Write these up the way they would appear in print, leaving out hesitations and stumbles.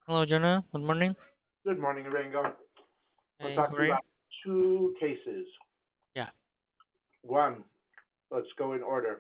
Hello, Jonah. Good morning. Good morning, Rango. We're Hey, how talking are you? about two cases. Yeah. One, let's go in order.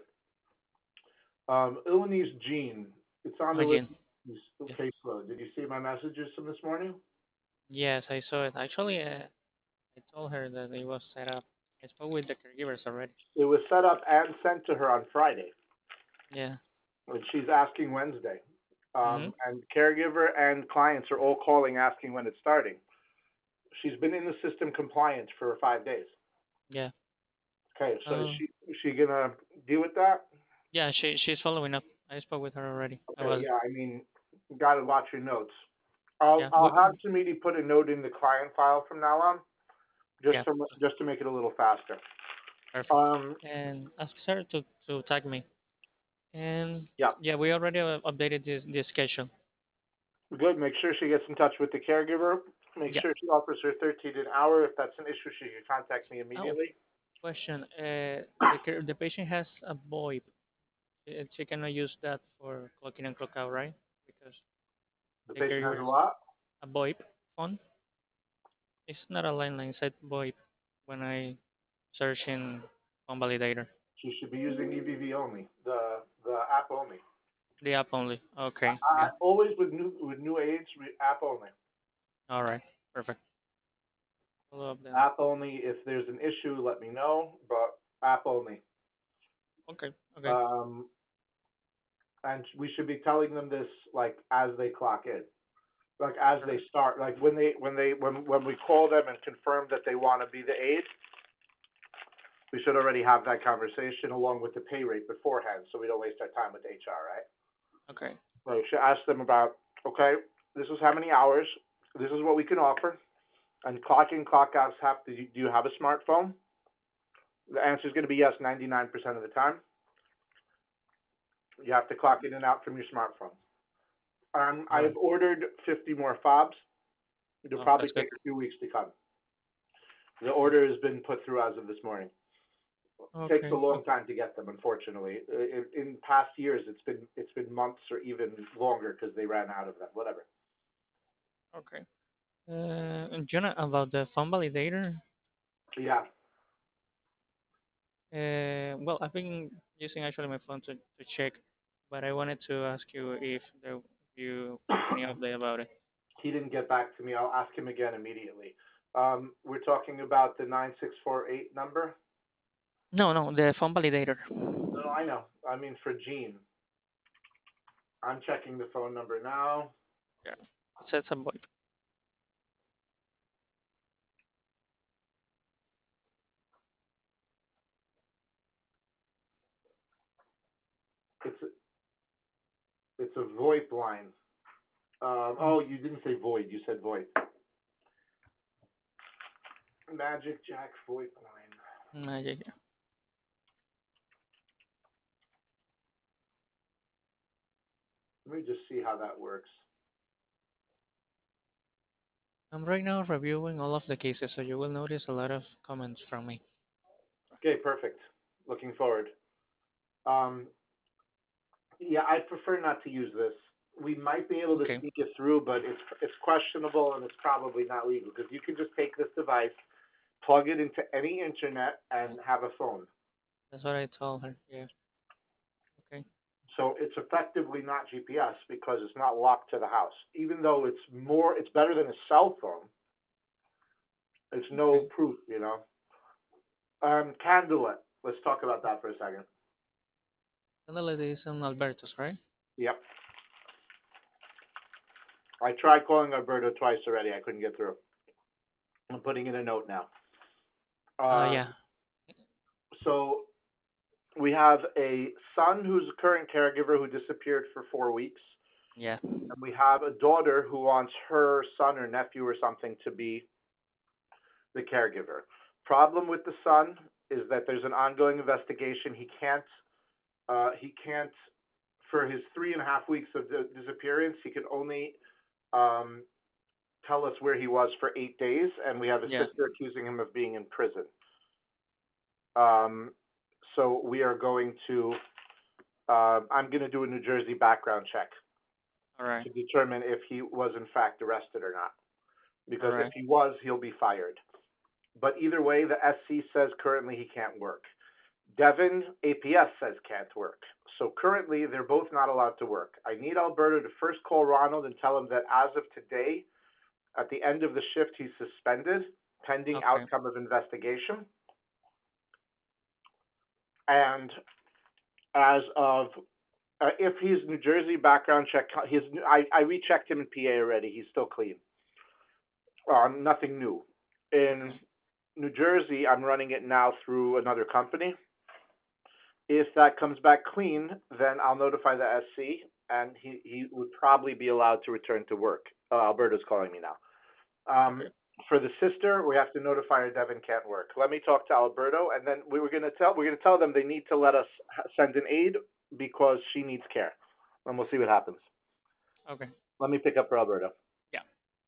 Ilanese Jean. It's on the Hi, list Jen. of Yeah. caseload. Did you see my messages from this morning? Yes, I saw it. Actually, I told her that it was set up. I spoke with the caregivers already. It was set up and sent to her on Friday, Yeah. and she's asking Wednesday. Mm-hmm. And caregiver and clients are all calling asking when it's starting. She's been in the system compliant for 5 days. Yeah. Okay, so Oh, is she gonna deal with that? yeah. She's following up. I spoke with her already Okay, about it. yeah. I mean, gotta watch your notes. Yeah. I'll have Samiti put a note in the client file from now on, Yeah. just to make it a little faster. Perfect. Um, And ask her to tag me. And yeah, yeah, we already updated this schedule. good. Make sure she gets in touch with the caregiver. Make Yeah. sure she offers her 13 an hour. If that's an issue, she can contact me Oh, immediately. question. The patient has a VoIP. She cannot use that for clock in and clock out, right? Because The the patient has a caregivers lot. a VoIP phone. It's not a landline, it's a VoIP when I search in phone validator. She should be using EVV only, the app only. The app only. Okay. I Yeah. always with new age app only. All right. Perfect. Follow up then. App only. If there's an issue, let me know. But app only. Okay. Okay. Um, and we should be telling them this like as they clock in, like as they Perfect. start, like when we call them and confirm that they want to be the aide, we should already have that conversation along with the pay rate beforehand, so we don't waste our time with HR, right? Okay. So we should ask them about, okay, this is how many hours, this is what we can offer, and clock in, clock outs have to. Do you have a smartphone? The answer is going to be yes, 99% of the time. You have to clock in and out from your smartphone. All I've right. ordered 50 more fobs. It'll Oh, probably that's good. take a few weeks to come. The Yeah. order has been put through as of this morning. It takes a Okay. long Okay. time to get them, unfortunately. In past years, it's been months or even longer because they ran out of them. Whatever. Okay. And Jonah, about the phone validator. Yeah. Well, I've been using actually my phone to check, but I wanted to ask you if you have any update about it. He didn't get back to me. I'll ask him again immediately. We're talking about the 9648 number. No, no, the phone validator. No, no, I know. I mean for Gene. I'm checking the phone number now. Yeah. It says a VoIP. It's it's a VoIP line. Oh, you didn't say void. You said VoIP. Magic Jack VoIP line. Yeah, yeah. Let me just see how that works. I'm right now reviewing all of the cases, so you will notice a lot of comments from me. Okay, perfect. Looking forward. Um, yeah, I prefer not to use this. We might be able to Okay, sneak it through, but it's questionable and it's probably not legal because you can just take this device, plug it into any internet, and have a phone. that's what I told her. Yeah. Okay. So it's effectively not GPS because it's not locked to the house. Even though it's better than a cell phone. It's no Okay. proof, you know. Candulet. Let's talk about that for a second. Candela is on Alberto's, right? Yep. I tried calling Alberto twice already. I couldn't get through. I'm putting in a note now. Uh, Yeah. so we have a son who's a current caregiver who disappeared for 4 weeks, Yeah. and we have a daughter who wants her son or nephew or something to be the caregiver. Problem with the son is that there's an ongoing investigation. He can't, for his 3.5 weeks of disappearance, he can only um, tell us where he was for 8 days, and we have a Yeah. sister accusing him of being in prison. Um, so we are going to, I'm going to do a New Jersey background check. All right. to determine if he was in fact arrested or not. All Because if right. he was, he'll be fired. But either way, the SC says currently he can't work. Devin, APS says can't work. So currently, they're both not allowed to work. I need Alberto to first call Ronald and tell him that as of today, at the end of the shift, he's suspended pending Okay. outcome of investigation. And as of if he's New Jersey background check, I rechecked him in PA already. He's still clean. Nothing new. In Okay. New Jersey, I'm running it now through another company. If that comes back clean, then I'll notify the SC, and he would probably be allowed to return to work. Alberto's calling me now. Okay. For the sister, we have to notify her Devin can't work. Let me talk to Alberto, and then we're gonna tell them they need to let us send an aide because she needs care, and we'll see what happens. Okay. Let me pick up for Alberto.